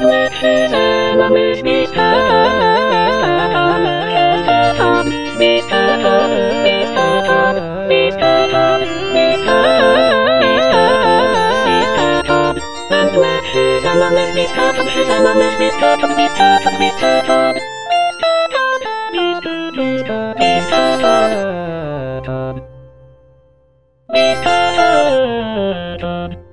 Let his enemies be scattered. Be scattered, be scattered, be scattered, be scattered, be scattered, be scattered. And let his enemies be scattered, his enemies be scattered, be scattered, be scattered, be scattered, be scattered, be scattered, be scattered.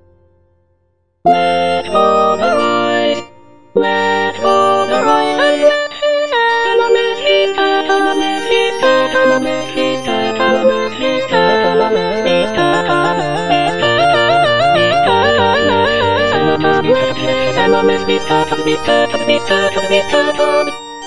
Let God arise, let God arise, and let his enemies be scattered, be scattered, be scattered, be scattered, be scattered, be scattered, be scattered. Let his enemies be scattered, be scattered, be scattered, be scattered,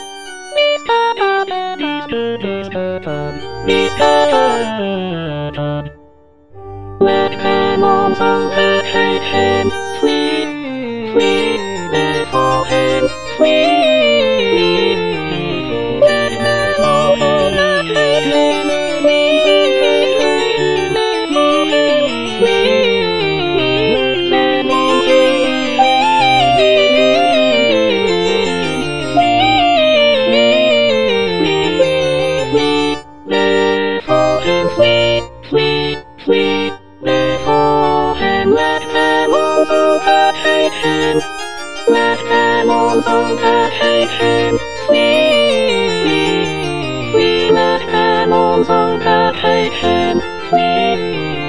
be scattered, be scattered. Let demons that hate him flee, flee before him, flee. Let demons that hate him flee before him, flee. Demons before him, flee, flee, flee. Before him, let demons that hate him, let demons that hate him flee, flee. Let demons that hate him flee.